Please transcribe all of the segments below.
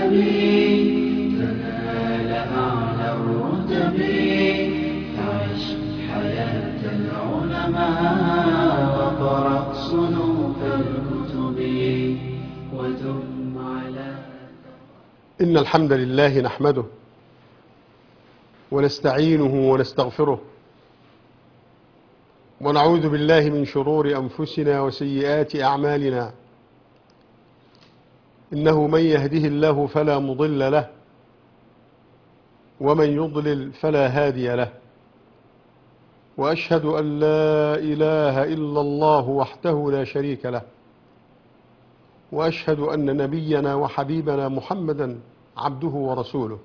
تنال أعلى الرتب. فعش حياة العلماء وقرأ صنوف الكتب ودم على. إن الحمد لله نحمده ونستعينه ونستغفره ونعوذ بالله من شرور أنفسنا وسيئات أعمالنا. إنه من يهده الله فلا مضل له ومن يضلل فلا هادي له، وأشهد أن لا إله إلا الله وحده لا شريك له، وأشهد أن نبينا وحبيبنا محمدا عبده ورسوله.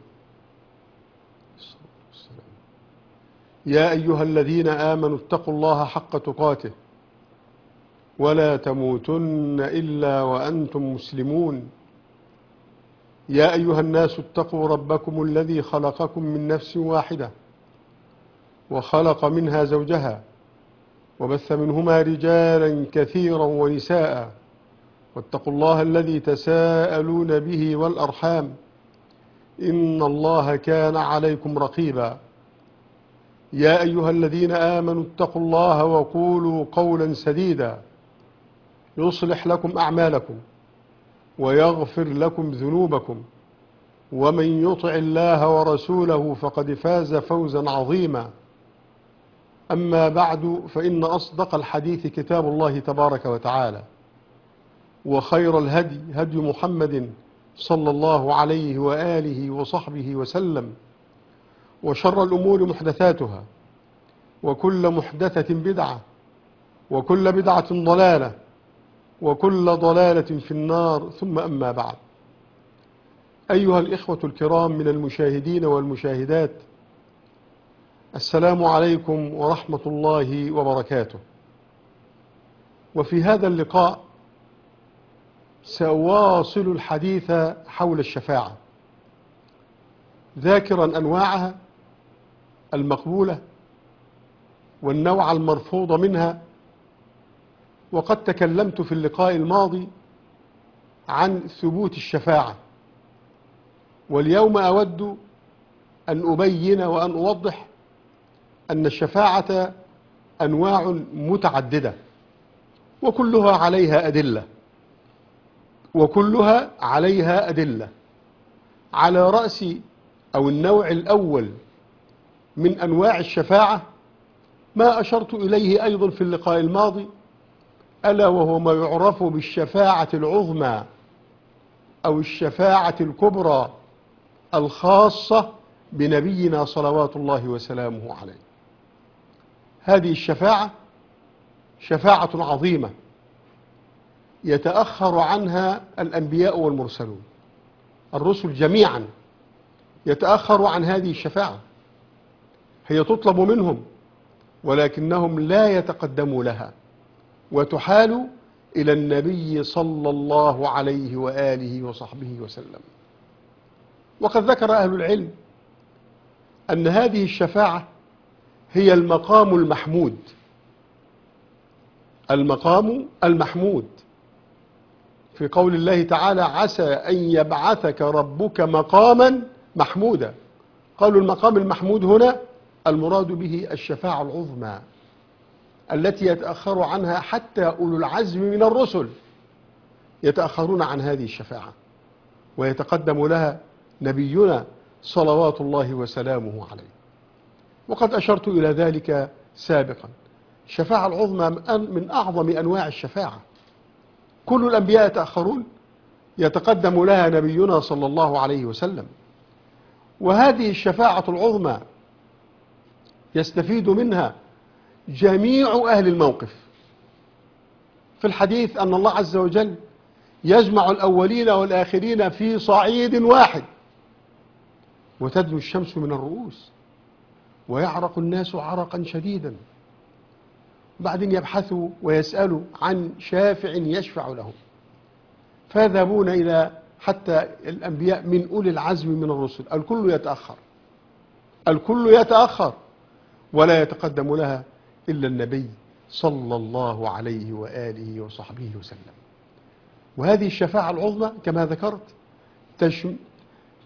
يا أيها الذين آمنوا اتقوا الله حق تقاته ولا تموتن إلا وأنتم مسلمون. يا أيها الناس اتقوا ربكم الذي خلقكم من نفس واحدة وخلق منها زوجها وبث منهما رجالا كثيرا ونساء، واتقوا الله الذي تساءلون به والأرحام إن الله كان عليكم رقيبا. يا أيها الذين آمنوا اتقوا الله وقولوا قولا سديدا يصلح لكم أعمالكم ويغفر لكم ذنوبكم، ومن يطع الله ورسوله فقد فاز فوزا عظيما. أما بعد، فإن أصدق الحديث كتاب الله تبارك وتعالى، وخير الهدي هدي محمد صلى الله عليه وآله وصحبه وسلم، وشر الأمور محدثاتها، وكل محدثة بدعة، وكل بدعة ضلالة، وكل ضلالة في النار. ثم أما بعد، أيها الإخوة الكرام من المشاهدين والمشاهدات، السلام عليكم ورحمة الله وبركاته. وفي هذا اللقاء سأواصل الحديث حول الشفاعة، ذاكرا أنواعها المقبولة والنوع المرفوض منها. وقد تكلمت في اللقاء الماضي عن ثبوت الشفاعة، واليوم أود أن أبين وأن أوضح أن الشفاعة أنواع متعددة، وكلها عليها أدلة. على رأس أو النوع الأول من أنواع الشفاعة ما أشرت إليه أيضا في اللقاء الماضي، ألا وهو ما يعرف بالشفاعة العظمى أو الشفاعة الكبرى الخاصة بنبينا صلوات الله وسلامه عليه. هذه الشفاعة شفاعة عظيمة يتأخر عنها الأنبياء والمرسلون. الرسل جميعا يتأخروا عن هذه الشفاعة، هي تطلب منهم ولكنهم لا يتقدموا لها، وتحال إلى النبي صلى الله عليه وآله وصحبه وسلم. وقد ذكر أهل العلم أن هذه الشفاعة هي المقام المحمود. المقام المحمود في قول الله تعالى: عسى أن يبعثك ربك مقاما محمودا. قالوا المقام المحمود هنا المراد به الشفاعة العظمى التي يتأخر عنها حتى أولو العزم من الرسل، يتأخرون عن هذه الشفاعة ويتقدم لها نبينا صلوات الله وسلامه عليه. وقد أشرت إلى ذلك سابقا. الشفاعة العظمى من أعظم أنواع الشفاعة، كل الأنبياء يتأخرون، يتقدم لها نبينا صلى الله عليه وسلم. وهذه الشفاعة العظمى يستفيد منها جميع أهل الموقف. في الحديث أن الله عز وجل يجمع الأولين والآخرين في صعيد واحد، وتدنو الشمس من الرؤوس ويعرق الناس عرقا شديدا، بعدين يبحثوا ويسألوا عن شافع يشفع لهم، فيذهبون إلى حتى الأنبياء من أولي العزم من الرسل، الكل يتأخر ولا يتقدم لها إلا النبي صلى الله عليه وآله وصحبه وسلم. وهذه الشفاعة العظمى كما ذكرت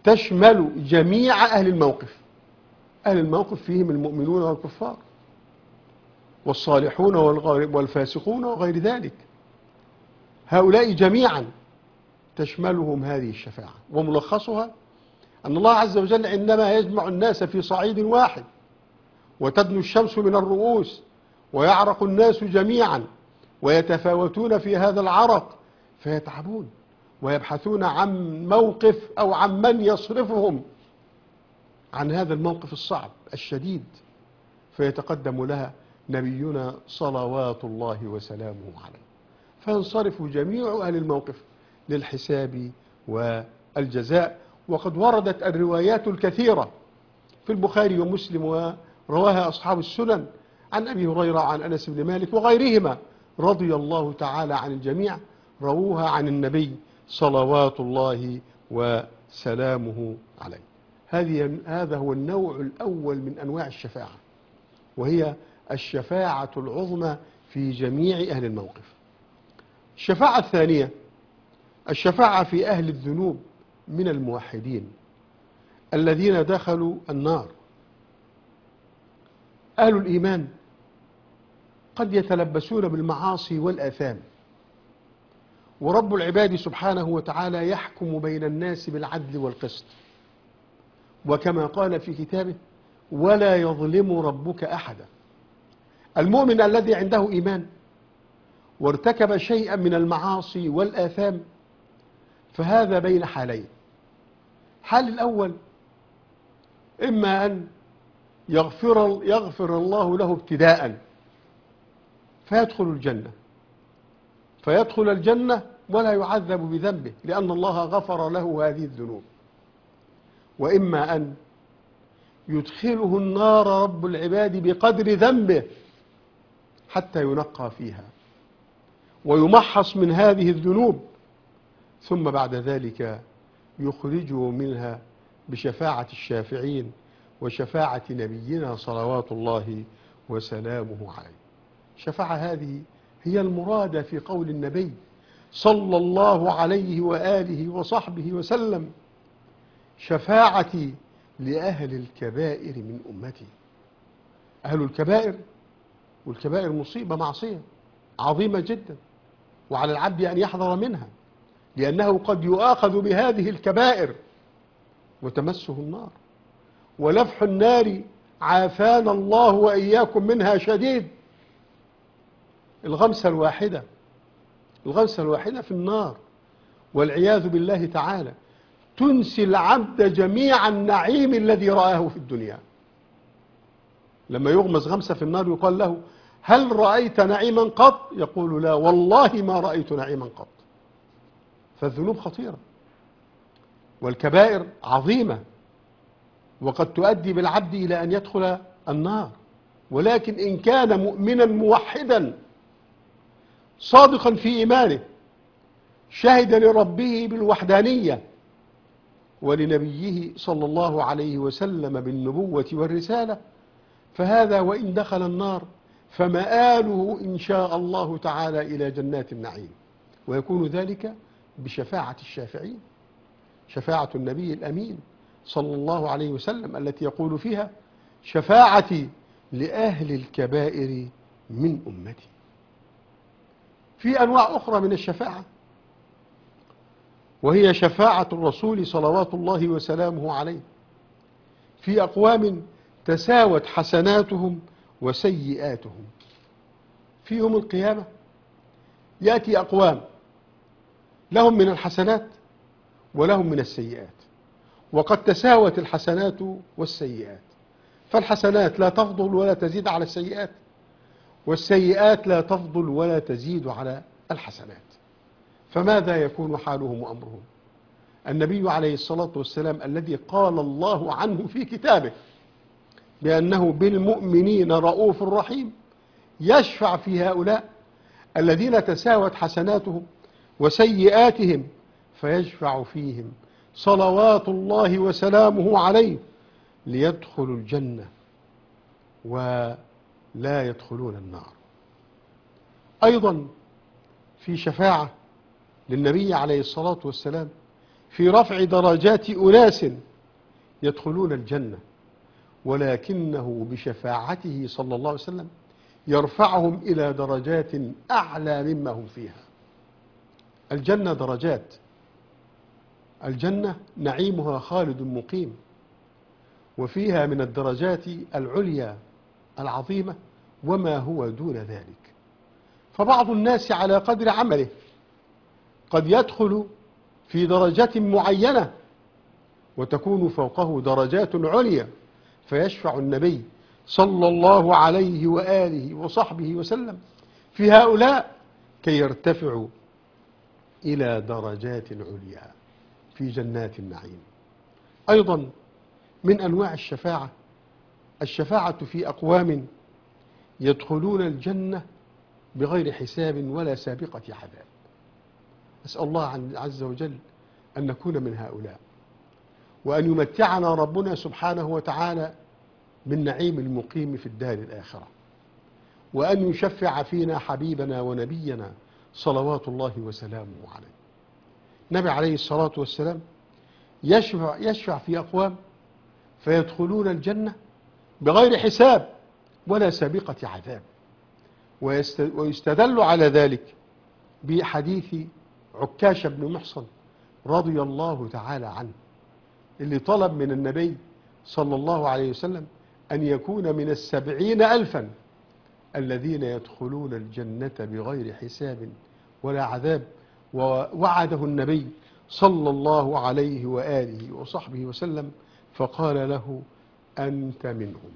تشمل جميع أهل الموقف. أهل الموقف فيهم المؤمنون والكفار والصالحون والفاسقون وغير ذلك، هؤلاء جميعا تشملهم هذه الشفاعة. وملخصها أن الله عز وجل عندما يجمع الناس في صعيد واحد وتدنو الشمس من الرؤوس ويعرق الناس جميعا ويتفاوتون في هذا العرق فيتعبون ويبحثون عن موقف أو عن من يصرفهم عن هذا الموقف الصعب الشديد، فيتقدم لها نبينا صلوات الله وسلامه عليه، فينصرف جميع أهل الموقف للحساب والجزاء. وقد وردت الروايات الكثيرة في البخاري ومسلم ورواها أصحاب السنن عن أبي هريرة وعن أنس بن مالك وغيرهما رضي الله تعالى عن الجميع، رووها عن النبي صلوات الله وسلامه عليه. هذا هو النوع الأول من أنواع الشفاعة، وهي الشفاعة العظمى في جميع أهل الموقف. الشفاعة الثانية الشفاعة في أهل الذنوب من الموحدين الذين دخلوا النار. أهل الإيمان قد يتلبسون بالمعاصي والآثام، ورب العباد سبحانه وتعالى يحكم بين الناس بالعدل والقسط، وكما قال في كتابه: ولا يظلم ربك أحدا. المؤمن الذي عنده إيمان وارتكب شيئا من المعاصي والآثام فهذا بين حالين. حال الأول إما أن يغفر الله له ابتداء فيدخل الجنة ولا يعذب بذنبه لأن الله غفر له هذه الذنوب، وإما أن يدخله النار رب العباد بقدر ذنبه حتى ينقى فيها ويمحص من هذه الذنوب، ثم بعد ذلك يخرجه منها بشفاعة الشافعين وشفاعة نبينا صلوات الله وسلامه عليه. الشفاعة هذه هي المرادة في قول النبي صلى الله عليه وآله وصحبه وسلم: شفاعتي لأهل الكبائر من أمتي. أهل الكبائر، والكبائر مصيبة معصية عظيمة جدا، وعلى العبد أن يحذر منها، لأنه قد يؤاخذ بهذه الكبائر وتمسه النار، ولفح النار عافانا الله وإياكم منها شديد. الغمسة الواحدة في النار والعياذ بالله تعالى تنسي العبد جميع النعيم الذي رآه في الدنيا. لما يغمس غمسة في النار يقال له: هل رأيت نعيما قط؟ يقول: لا والله ما رأيت نعيما قط. فالذنوب خطيرة والكبائر عظيمة، وقد تؤدي بالعبد إلى أن يدخل النار، ولكن إن كان مؤمنا موحدا صادقا في إيمانه شهد لربه بالوحدانية ولنبيه صلى الله عليه وسلم بالنبوة والرسالة، فهذا وإن دخل النار فمآله إن شاء الله تعالى إلى جنات النعيم، ويكون ذلك بشفاعة الشافعين، شفاعة النبي الأمين صلى الله عليه وسلم التي يقول فيها: شفاعتي لأهل الكبائر من أمتي. في أنواع أخرى من الشفاعة، وهي شفاعة الرسول صلوات الله وسلامه عليه في أقوام تساوت حسناتهم وسيئاتهم. في يوم القيامة يأتي أقوام لهم من الحسنات ولهم من السيئات، وقد تساوت الحسنات والسيئات، فالحسنات لا تفضل ولا تزيد على السيئات، والسيئات لا تفضل ولا تزيد على الحسنات. فماذا يكون حالهم وأمرهم؟ النبي عليه الصلاة والسلام الذي قال الله عنه في كتابه بأنه بالمؤمنين رؤوف رحيم يشفع في هؤلاء الذين تساوت حسناتهم وسيئاتهم، فيشفع فيهم صلوات الله وسلامه عليه ليدخلوا الجنة ولا يدخلون النار. أيضا في شفاعة للنبي عليه الصلاة والسلام في رفع درجات أناس يدخلون الجنة، ولكنه بشفاعته صلى الله عليه وسلم يرفعهم إلى درجات أعلى مما هم فيها. الجنة درجات، الجنة نعيمها خالد مقيم، وفيها من الدرجات العليا العظيمة وما هو دون ذلك. فبعض الناس على قدر عمله قد يدخل في درجة معينة وتكون فوقه درجات عليا، فيشفع النبي صلى الله عليه وآله وصحبه وسلم في هؤلاء كي يرتفعوا إلى درجات عليا في جنات النعيم. أيضا من أنواع الشفاعة الشفاعة في أقوام يدخلون الجنة بغير حساب ولا سابقة عذاب. أسأل الله عز وجل أن نكون من هؤلاء، وأن يمتعنا ربنا سبحانه وتعالى بالنعيم المقيم في الدار الآخرة، وأن يشفع فينا حبيبنا ونبينا صلوات الله وسلامه عليه. النبي عليه الصلاة والسلام يشفع في أقوام فيدخلون الجنة بغير حساب ولا سابقة عذاب. ويستدل على ذلك بحديث عكاشة بن محصن رضي الله تعالى عنه، اللي طلب من النبي صلى الله عليه وسلم أن يكون من 70,000 الذين يدخلون الجنة بغير حساب ولا عذاب، ووعده النبي صلى الله عليه وآله وصحبه وسلم فقال له: أنت منهم.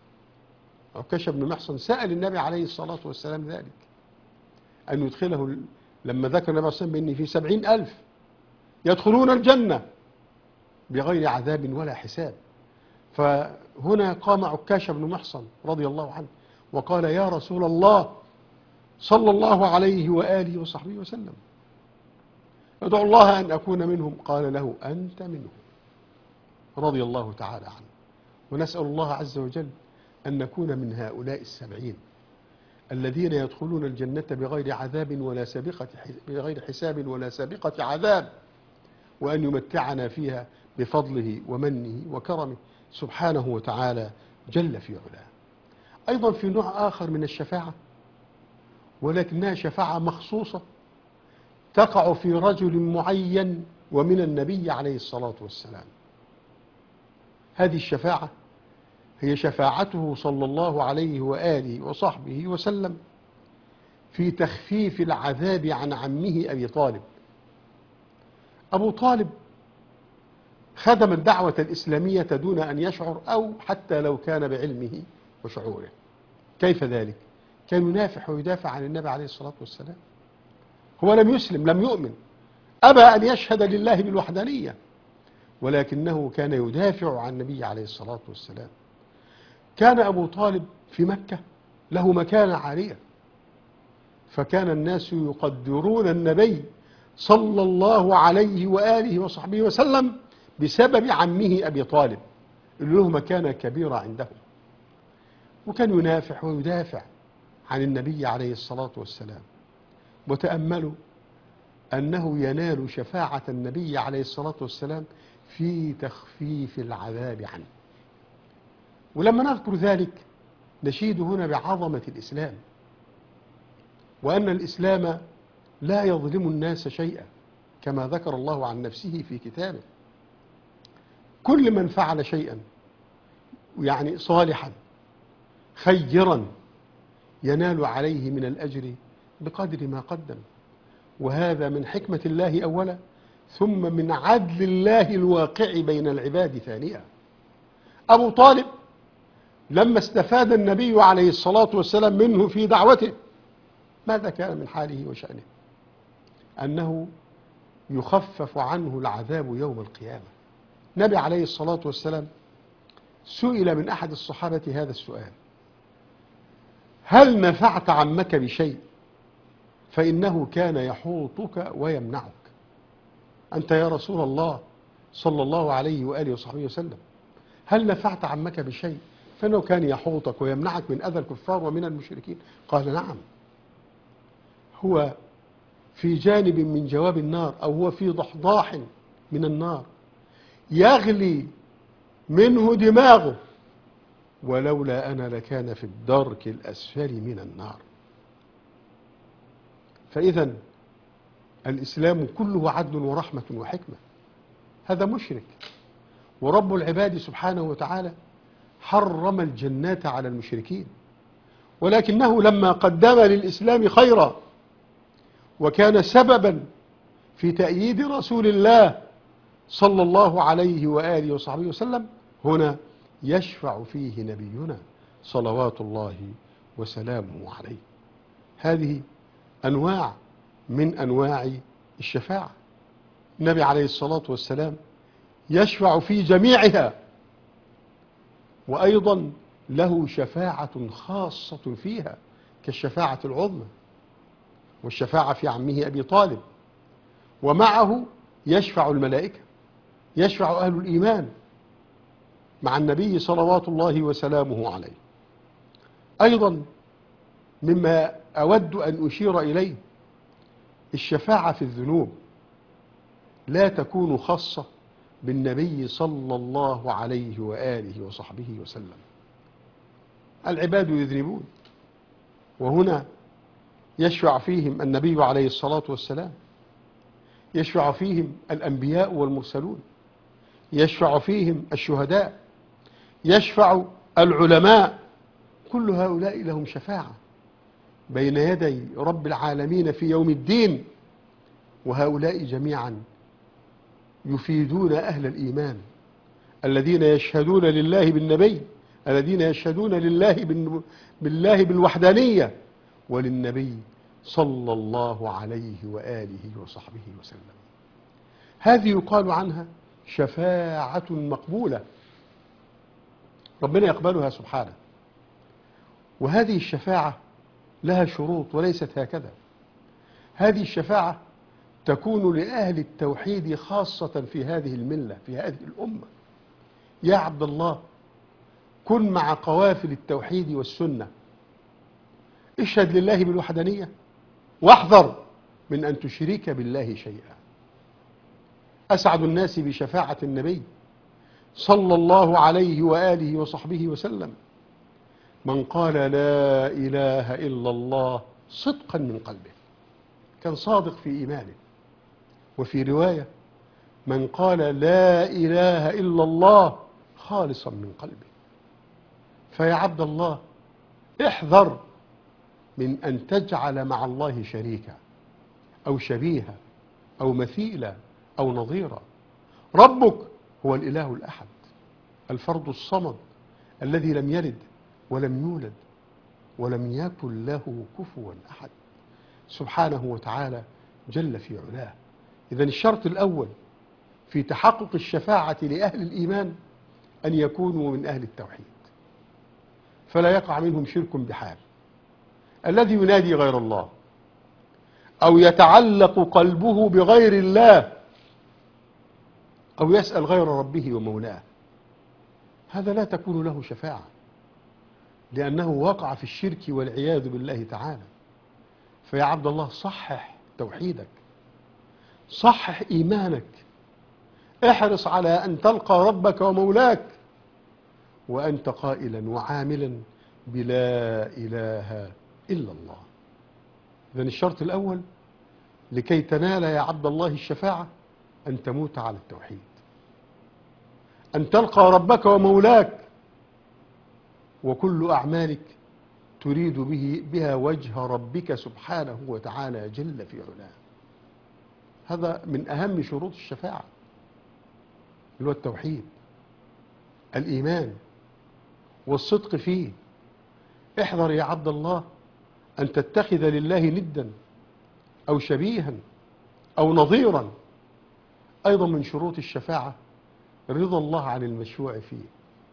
عكاشة بن محصن سأل النبي عليه الصلاة والسلام ذلك، أن يدخله، لما ذكر النبي صلى الله عليه وسلم بأن في 70,000 يدخلون الجنة بغير عذاب ولا حساب. فهنا قام عكاشة بن محصن رضي الله عنه وقال: يا رسول الله صلى الله عليه وآله وصحبه وسلم، ادعو الله أن أكون منهم. قال له: أنت منهم، رضي الله تعالى عنه. ونسأل الله عز وجل أن نكون من هؤلاء 70 الذين يدخلون الجنة بغير عذاب ولا بغير حساب ولا سابقة عذاب، وأن يمتعنا فيها بفضله ومنه وكرمه سبحانه وتعالى جل في علاه. أيضا في نوع آخر من الشفاعة، ولكنها شفاعة مخصوصة تقع في رجل معين ومن النبي عليه الصلاة والسلام. هذه الشفاعة هي شفاعته صلى الله عليه وآله وصحبه وسلم في تخفيف العذاب عن عمه أبي طالب. أبو طالب خدم الدعوة الإسلامية دون أن يشعر، أو حتى لو كان بعلمه وشعوره. كيف ذلك؟ كان ينافح ويدافع عن النبي عليه الصلاة والسلام. هو لم يسلم، لم يؤمن، أبى أن يشهد لله بالوحدانية، ولكنه كان يدافع عن النبي عليه الصلاة والسلام. كان أبو طالب في مكة له مكانة عالية، فكان الناس يقدرون النبي صلى الله عليه وآله وصحبه وسلم بسبب عمه أبي طالب اللي له مكانة كبيرة عندهم. وكان ينافح ويدافع عن النبي عليه الصلاة والسلام. وتأملوا أنه ينال شفاعة النبي عليه الصلاة والسلام في تخفيف العذاب عنه. ولما نذكر ذلك نشيد هنا بعظمة الإسلام، وأن الإسلام لا يظلم الناس شيئا كما ذكر الله عن نفسه في كتابه. كل من فعل شيئا يعني صالحا خيرا ينال عليه من الأجر بقدر ما قدم، وهذا من حكمة الله أولا، ثم من عدل الله الواقع بين العباد ثانيا. أبو طالب لما استفاد النبي عليه الصلاة والسلام منه في دعوته، ماذا كان من حاله وشأنه؟ أنه يخفف عنه العذاب يوم القيامة. النبي عليه الصلاة والسلام سئل من أحد الصحابة هذا السؤال: هل نفعت عمك بشيء؟ فإنه كان يحوطك ويمنعك. أنت يا رسول الله صلى الله عليه وآله وصحبه وسلم، هل نفعت عمك بشيء؟ فإنه كان يحوطك ويمنعك من أذى الكفار ومن المشركين. قال: نعم، هو في جانب من جواب النار، أو هو في ضحضاح من النار يغلي منه دماغه، ولولا أنا لكان في الدرك الأسفل من النار. فإذا الإسلام كله عدل ورحمة وحكمة. هذا مشرك، ورب العباد سبحانه وتعالى حرم الجنات على المشركين، ولكنه لما قدم للإسلام خيرا وكان سببا في تأييد رسول الله صلى الله عليه وآله وصحبه وسلم، هنا يشفع فيه نبينا صلوات الله وسلامه عليه. هذه أنواع من أنواع الشفاعة. النبي عليه الصلاة والسلام يشفع في جميعها، وأيضا له شفاعة خاصة فيها كالشفاعة العظمى والشفاعة في عمه أبي طالب، ومعه يشفع الملائكة، يشفع أهل الإيمان مع النبي صلوات الله وسلامه عليه. أيضا مما أود أن أشير إليه الشفاعة في الذنوب لا تكون خاصة بالنبي صلى الله عليه وآله وصحبه وسلم. العباد يذنبون، وهنا يشفع فيهم النبي عليه الصلاة والسلام، يشفع فيهم الأنبياء والمرسلون، يشفع فيهم الشهداء، يشفع العلماء، كل هؤلاء لهم شفاعة بين يدي رب العالمين في يوم الدين. وهؤلاء جميعا يفيدون أهل الإيمان الذين يشهدون لله بالنبي، الذين يشهدون بالله بالوحدانية وللنبي صلى الله عليه وآله وصحبه وسلم. هذه يقال عنها شفاعة مقبولة، ربنا يقبلها سبحانه. وهذه الشفاعة لها شروط وليست هكذا. هذه الشفاعة تكون لأهل التوحيد خاصة في هذه الملة، في هذه الأمة. يا عبد الله، كن مع قوافل التوحيد والسنة، اشهد لله بالوحدانية، واحذر من أن تشرك بالله شيئا. أسعد الناس بشفاعة النبي صلى الله عليه وآله وصحبه وسلم من قال لا إله إلا الله صدقا من قلبه، كان صادق في إيمانه. وفي رواية من قال لا إله إلا الله خالصا من قلبه. فيا عبد الله، احذر من أن تجعل مع الله شريكا أو شبيها أو مثيلا أو نظيرا. ربك هو الإله الأحد الفرد الصمد الذي لم يلد ولم يولد ولم يكن له كفوا أحد، سبحانه وتعالى جل في علاه. إذن الشرط الأول في تحقق الشفاعة لأهل الإيمان أن يكونوا من أهل التوحيد، فلا يقع منهم شرك بحال. الذي ينادي غير الله أو يتعلق قلبه بغير الله أو يسأل غير ربه ومولاه، هذا لا تكون له شفاعة، لأنه وقع في الشرك والعياذ بالله تعالى. فيا عبد الله، صحح توحيدك، صحح إيمانك، احرص على أن تلقى ربك ومولاك وأنت قائلا وعاملا بلا إله إلا الله. إذن الشرط الأول لكي تنال يا عبد الله الشفاعة أن تموت على التوحيد، أن تلقى ربك ومولاك وكل أعمالك تريد بها وجه ربك سبحانه وتعالى جل في علاه. هذا من أهم شروط الشفاعة، اللي هو التوحيد، الإيمان والصدق فيه. احذر يا عبد الله أن تتخذ لله ندا أو شبيها أو نظيرا. أيضا من شروط الشفاعة رضا الله عن المشفوع فيه.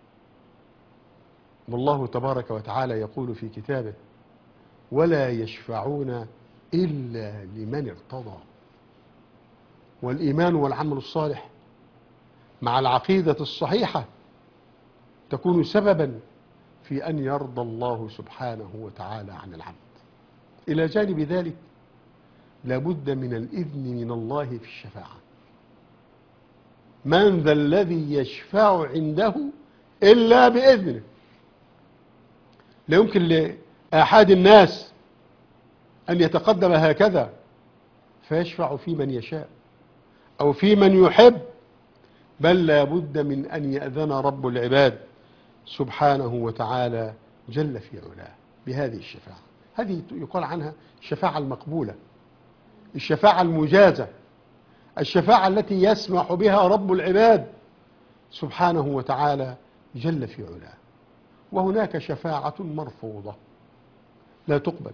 والله تبارك وتعالى يقول في كتابه ولا يشفعون إلا لمن ارتضى. والإيمان والعمل الصالح مع العقيدة الصحيحة تكون سببا في أن يرضى الله سبحانه وتعالى عن العبد. إلى جانب ذلك لابد من الإذن من الله في الشفاعة. من ذا الذي يشفع عنده إلا بإذنه. لا يمكن لأحد الناس أن يتقدم هكذا فيشفع في من يشاء أو في من يحب، بل لا بد من أن يأذن رب العباد سبحانه وتعالى جل في علاه بهذه الشفاعة. هذه يقال عنها الشفاعة المقبولة، الشفاعة المجازة، الشفاعة التي يسمح بها رب العباد سبحانه وتعالى جل في علاه. وهناك شفاعة مرفوضة لا تقبل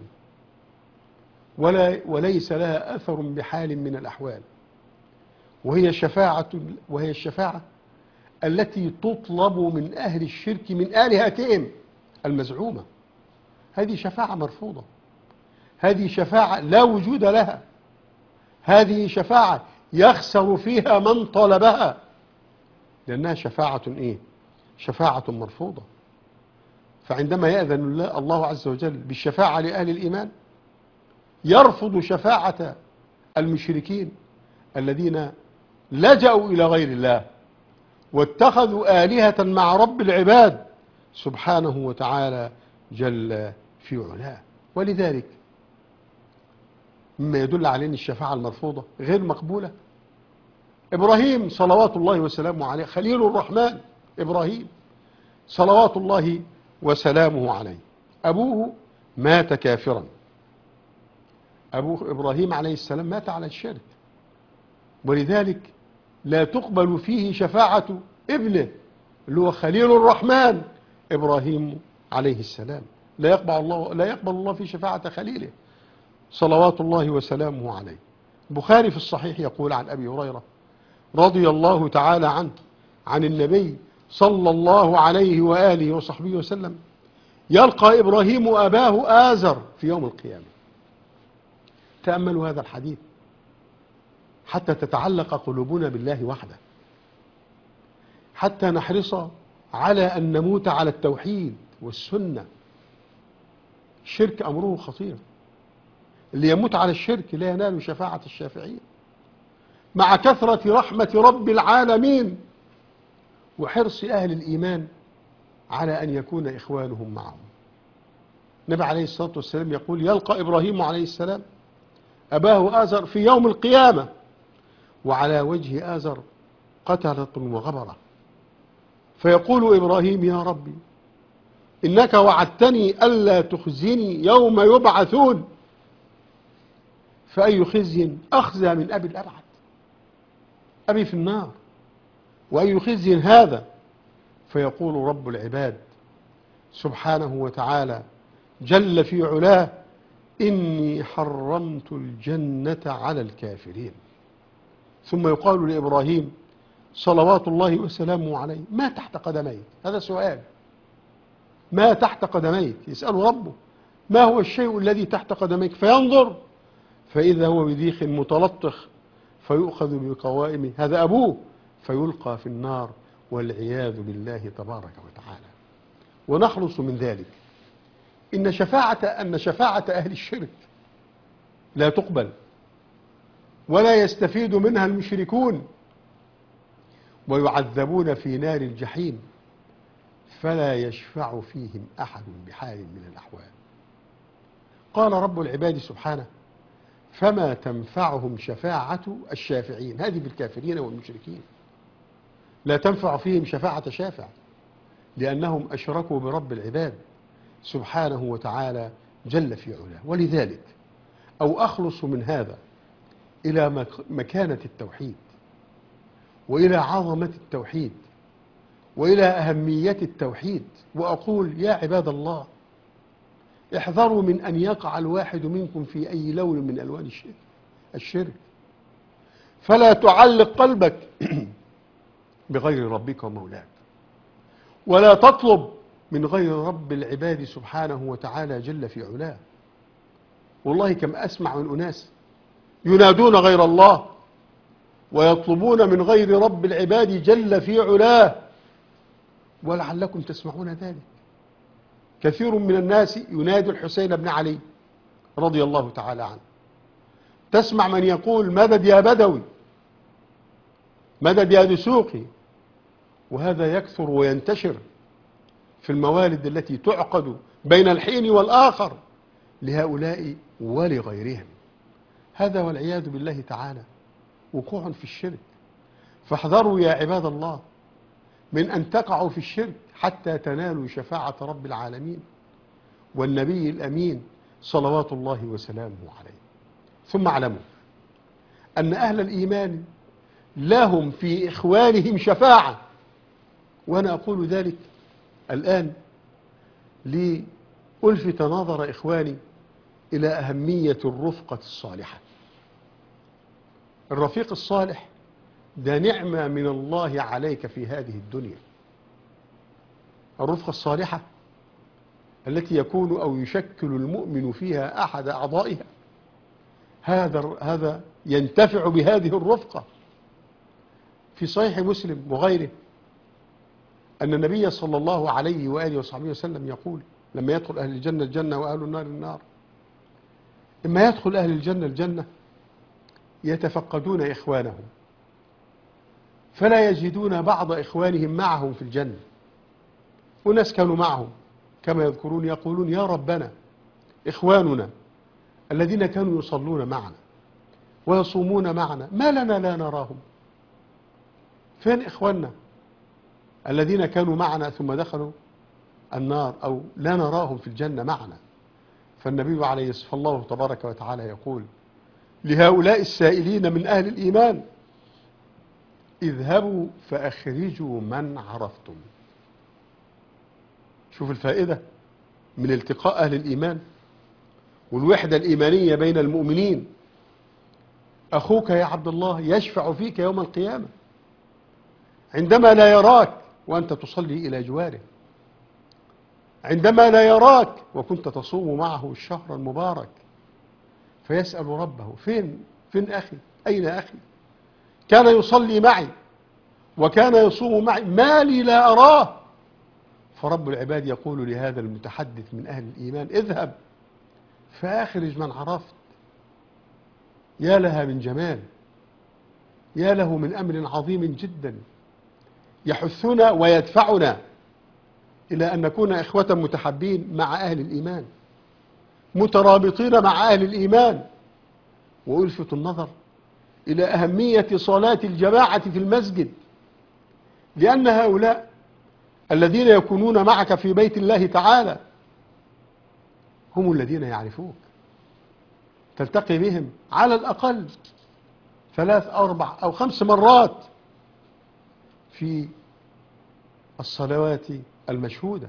وليس لها أثر بحال من الأحوال، وهي الشفاعة التي تطلب من أهل الشرك من آلهتهم المزعومة. هذه شفاعة مرفوضة، هذه شفاعة لا وجود لها، هذه شفاعة يخسر فيها من طلبها، لأنها شفاعة إيه؟ شفاعة مرفوضة. فعندما يأذن الله عز وجل بالشفاعة لأهل الإيمان يرفض شفاعة المشركين الذين لجأوا إلى غير الله واتخذوا آلهة مع رب العباد سبحانه وتعالى جل في علاه. ولذلك مما يدل على أن الشفاعة المرفوضة غير مقبولة، إبراهيم صلوات الله وسلامه عليه خليل الرحمن، إبراهيم صلوات الله وسلامه عليه، أبوه مات كافرا، أبوه إبراهيم عليه السلام مات على الشرك، ولذلك لا تقبل فيه شفاعة ابنه اللي هو خليل الرحمن إبراهيم عليه السلام. لا يقبل الله في شفاعة خليله صلوات الله وسلامه عليه. البخاري في الصحيح يقول عن أبي هريرة رضي الله تعالى عنه عن النبي صلى الله عليه وآله وصحبه وسلم: يلقى إبراهيم أباه آزر في يوم القيامة. تأملوا هذا الحديث حتى تتعلق قلوبنا بالله وحده، حتى نحرص على أن نموت على التوحيد والسنة. الشرك أمره خطير، اللي يموت على الشرك لا ينال شفاعة الشافعين، مع كثرة رحمة رب العالمين وحرص أهل الإيمان على أن يكون إخوانهم معهم. النبي عليه الصلاة والسلام يقول: يلقى إبراهيم عليه السلام أباه آزر في يوم القيامة وعلى وجه آزر قتلة وغبرة، فيقول إبراهيم: يا ربي إنك وعدتني ألا تخزني يوم يبعثون، فأي خزي أخزى من أبي الأبعد، أبي في النار، وأي خزي هذا؟ فيقول رب العباد سبحانه وتعالى جل في علاه: إني حرمت الجنة على الكافرين. ثم يقال لإبراهيم صلوات الله وسلامه عليه: ما تحت قدميك؟ هذا سؤال، ما تحت قدميك؟ يسأل ربه ما هو الشيء الذي تحت قدميك؟ فينظر فإذا هو بذيخ متلطخ فيؤخذ بقوائمه، هذا أبوه، فيلقى في النار والعياذ بالله تبارك وتعالى. ونخلص من ذلك أن شفاعة أهل الشرك لا تقبل ولا يستفيد منها المشركون ويعذبون في نار الجحيم، فلا يشفع فيهم أحد بحال من الأحوال. قال رب العباد سبحانه: فما تنفعهم شفاعة الشافعين. هذه بالكافرين والمشركين، لا تنفع فيهم شفاعة شافع لأنهم أشركوا برب العباد سبحانه وتعالى جل في علاه. ولذلك أخلص من هذا إلى مكانة التوحيد وإلى عظمة التوحيد وإلى أهمية التوحيد، وأقول: يا عباد الله، احذروا من أن يقع الواحد منكم في أي لون من ألوان الشرك، فلا تعلق قلبك بغير ربك ومولاك، ولا تطلب من غير رب العباد سبحانه وتعالى جل في علاه. والله كم أسمع من أناس ينادون غير الله ويطلبون من غير رب العباد جل في علاه، ولعلكم تسمعون ذلك. كثير من الناس ينادي الحسين بن علي رضي الله تعالى عنه، تسمع من يقول: مدد يا بدوي، مدد يا دسوقي. وهذا يكثر وينتشر في الموالد التي تعقد بين الحين والآخر لهؤلاء ولغيرهم. هذا والعياذ بالله تعالى وقوع في الشرك. فاحذروا يا عباد الله من أن تقعوا في الشرك حتى تنالوا شفاعة رب العالمين والنبي الأمين صلوات الله وسلامه عليه. ثم اعلموا أن أهل الإيمان لهم في إخوانهم شفاعة. وأنا أقول ذلك الآن لألفت نظر إخواني إلى أهمية الرفقة الصالحة. الرفيق الصالح ده نعمة من الله عليك في هذه الدنيا. الرفقة الصالحة التي يكون أو يشكل المؤمن فيها أحد أعضائها، هذا ينتفع بهذه الرفقة. في صحيح مسلم وغيره أن النبي صلى الله عليه وآله وصحبه وسلم يقول لما يدخل أهل الجنة الجنة وأهل النار النار، إما يدخل أهل الجنة الجنة يتفقدون إخوانهم فلا يجدون بعض إخوانهم معهم في الجنة. وناس كانوا معهم كما يذكرون يقولون يا ربنا إخواننا الذين كانوا يصلون معنا ويصومون معنا ما لنا لا نراهم، فين إخواننا الذين كانوا معنا ثم دخلوا النار أو لا نراهم في الجنة معنا؟ فالنبي عليه الصلاة والسلام الله تبارك وتعالى يقول لهؤلاء السائلين من أهل الإيمان اذهبوا فأخرجوا من عرفتم. شوف الفائدة من التقاء أهل الإيمان والوحدة الإيمانية بين المؤمنين. أخوك يا عبد الله يشفع فيك يوم القيامة عندما لا يراك وأنت تصلي إلى جواره، عندما لا يراك وكنت تصوم معه الشهر المبارك، فيسأل ربه فين أخي؟ أين أخي؟ كان يصلي معي وكان يصوم معي ما لي لا أراه. فرب العباد يقول لهذا المتحدث من أهل الإيمان اذهب فأخرج من عرفت. يا لها من جمال، يا له من أمر عظيم جدا يحثنا ويدفعنا إلى أن نكون إخوة متحابين مع أهل الإيمان مترابطين مع أهل الإيمان. وألفت النظر إلى أهمية صلاة الجماعة في المسجد، لأن هؤلاء الذين يكونون معك في بيت الله تعالى هم الذين يعرفوك، تلتقي بهم على الأقل 3 أو 4 أو 5 مرات في الصلوات المشهودة،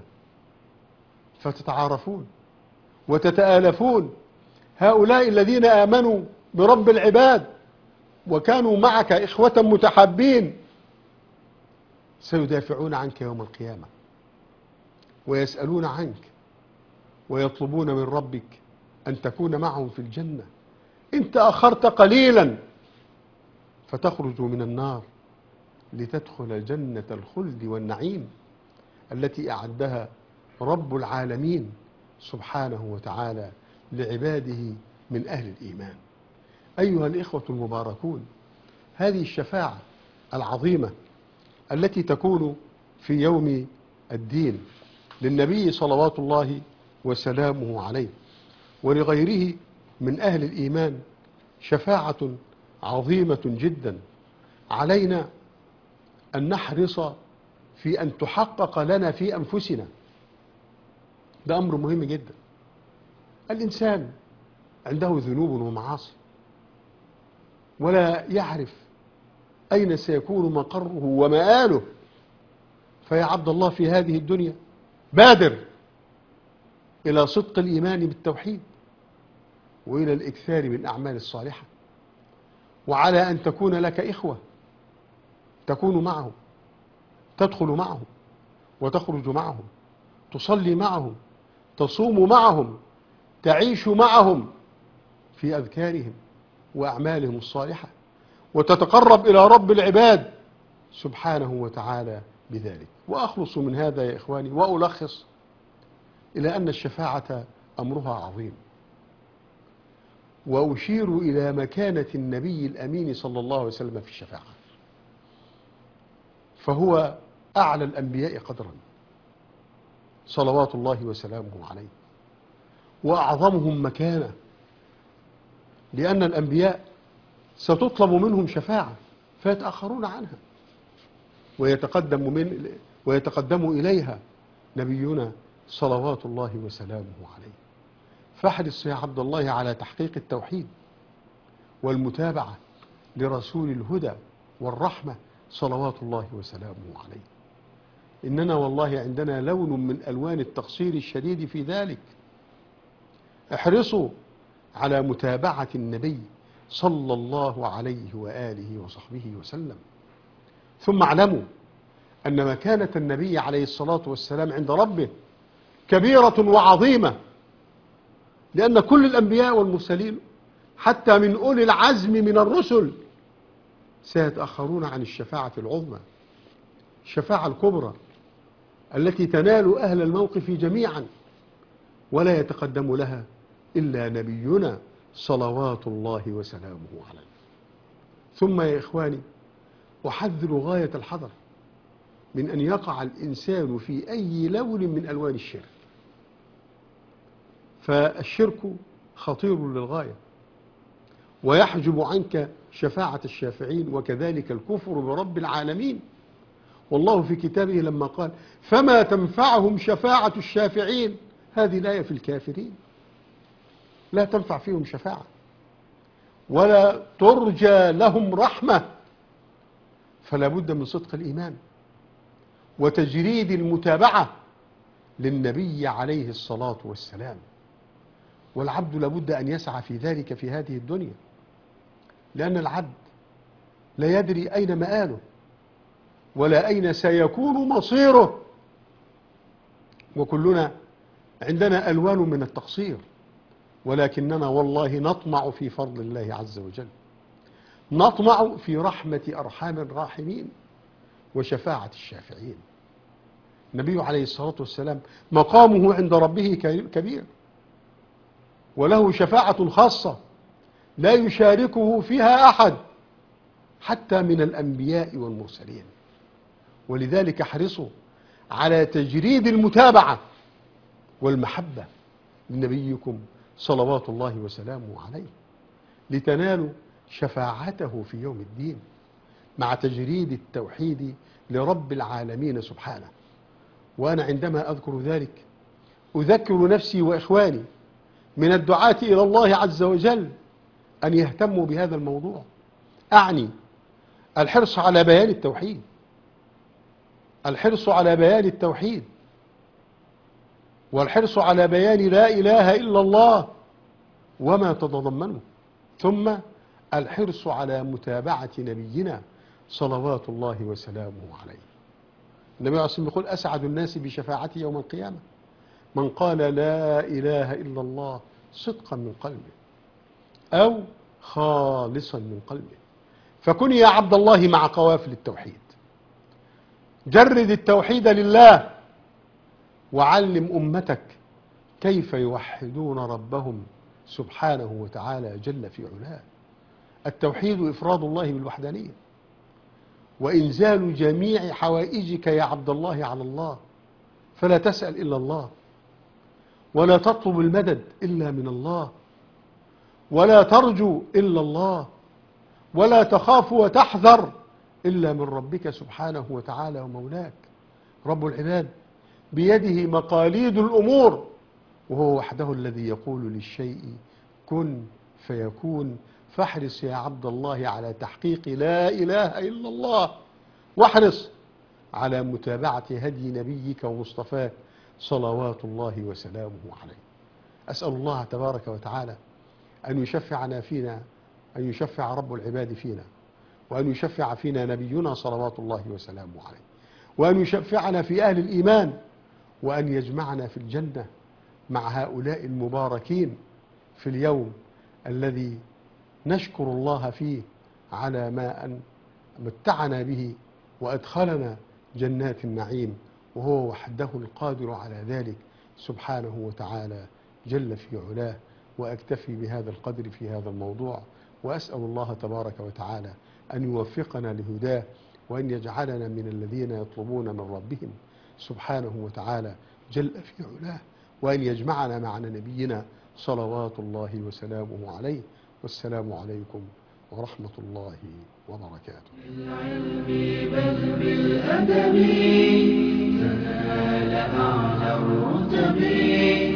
فتتعارفون وتتآلفون. هؤلاء الذين آمنوا برب العباد وكانوا معك إخوة متحابين سيدافعون عنك يوم القيامة ويسألون عنك ويطلبون من ربك أن تكون معهم في الجنة. إن تأخرت قليلا فتخرج من النار لتدخل جنة الخلد والنعيم التي أعدها رب العالمين سبحانه وتعالى لعباده من أهل الإيمان. أيها الإخوة المباركون، هذه الشفاعة العظيمة التي تكون في يوم الدين للنبي صلوات الله وسلامه عليه ولغيره من أهل الإيمان شفاعة عظيمة جدا. علينا أن نحرص في أن تحقق لنا في أنفسنا. ده أمر مهم جدا. الإنسان عنده ذنوب ومعاصي ولا يعرف أين سيكون مقره ومآله. فيا عبد الله في هذه الدنيا بادر إلى صدق الإيمان بالتوحيد وإلى الإكثار من الأعمال الصالحة، وعلى أن تكون لك إخوة تكون معهم، تدخل معهم وتخرج معهم، تصلي معهم، تصوم معهم، تعيش معهم في أذكارهم وأعمالهم الصالحة، وتتقرب إلى رب العباد سبحانه وتعالى بذلك. وأخلص من هذا يا إخواني وألخص إلى أن الشفاعة أمرها عظيم، وأشير إلى مكانة النبي الأمين صلى الله عليه وسلم في الشفاعة. فهو أعلى الأنبياء قدرا صلوات الله وسلامه عليه، وأعظمهم مكانة، لأن الأنبياء ستطلب منهم شفاعة فيتأخرون عنها، ويتقدم إليها نبينا صلوات الله وسلامه عليه. فاحرص يا عبد الله على تحقيق التوحيد والمتابعة لرسول الهدى والرحمة صلوات الله وسلامه عليه. إننا والله عندنا لون من ألوان التقصير الشديد في ذلك. احرصوا على متابعة النبي صلى الله عليه وآله وصحبه وسلم. ثم اعلموا أن مكانة النبي عليه الصلاة والسلام عند ربه كبيرة وعظيمة، لأن كل الأنبياء والمرسلين حتى من أولي العزم من الرسل سيتأخرون عن الشفاعة العظمى، الشفاعة الكبرى التي تنال أهل الموقف جميعا، ولا يتقدم لها إلا نبينا صلوات الله وسلامه عليه. ثم يا إخواني أحذر غاية الحذر من أن يقع الإنسان في أي لون من ألوان الشرك، فالشرك خطير للغاية ويحجب عنك شفاعة الشافعين، وكذلك الكفر برب العالمين. والله في كتابه لما قال فما تنفعهم شفاعة الشافعين، هذه الآية في الكافرين لا تنفع فيهم شفاعة ولا ترجى لهم رحمة. فلا بد من صدق الإيمان وتجريد المتابعة للنبي عليه الصلاة والسلام، والعبد لابد أن يسعى في ذلك في هذه الدنيا، لأن العبد لا يدري أين مآله ولا أين سيكون مصيره، وكلنا عندنا ألوان من التقصير، ولكننا والله نطمع في فضل الله عز وجل، نطمع في رحمة أرحام الراحمين وشفاعة الشافعين. النبي عليه الصلاة والسلام مقامه عند ربه كبير، وله شفاعة خاصة لا يشاركه فيها أحد حتى من الأنبياء والمرسلين. ولذلك احرصوا على تجريد المتابعة والمحبة لنبيكم صلوات الله وسلامه عليه، لتنالوا شفاعته في يوم الدين مع تجريد التوحيد لرب العالمين سبحانه. وأنا عندما أذكر ذلك أذكر نفسي وإخواني من الدعاة إلى الله عز وجل أن يهتموا بهذا الموضوع، أعني الحرص على بيان التوحيد، الحرص على بيان التوحيد والحرص على بيان لا إله إلا الله وما تتضمنه، ثم الحرص على متابعة نبينا صلوات الله وسلامه عليه. النبي عليه الصلاة والسلام يقول أسعد الناس بشفاعتي يوم القيامة من قال لا إله إلا الله صدقا من قلبه أو خالصا من قلبه. فكن يا عبد الله مع قوافل التوحيد، جرد التوحيد لله، وعلم أمتك كيف يوحدون ربهم سبحانه وتعالى جل في علاه. التوحيد إفراد الله بالوحدانية وإنزال جميع حوائجك يا عبد الله على الله، فلا تسأل إلا الله، ولا تطلب المدد إلا من الله، ولا ترجو إلا الله، ولا تخاف وتحذر إلا من ربك سبحانه وتعالى ومولاك. رب العباد بيده مقاليد الأمور، وهو وحده الذي يقول للشيء كن فيكون. فاحرص يا عبد الله على تحقيق لا إله إلا الله، واحرص على متابعة هدي نبيك ومصطفاك صلوات الله وسلامه عليه. أسأل الله تبارك وتعالى أن يشفعنا فينا، أن يشفع رب العباد فينا، وأن يشفع فينا نبينا صلوات الله وسلامه عليه، وأن يشفعنا في أهل الإيمان، وأن يجمعنا في الجنة مع هؤلاء المباركين في اليوم الذي نشكر الله فيه على ما أن متعنا به وأدخلنا جنات النعيم، وهو وحده القادر على ذلك سبحانه وتعالى جل في علاه. وأكتفي بهذا القدر في هذا الموضوع، وأسأل الله تبارك وتعالى أن يوفقنا لهداه وأن يجعلنا من الذين يطلبون من ربهم سبحانه وتعالى جل في علاه، وأن يجمعنا مع نبينا صلوات الله وسلامه عليه. والسلام عليكم ورحمة الله وبركاته. بالعلم بل بالأدب تنال أعلى الرتب.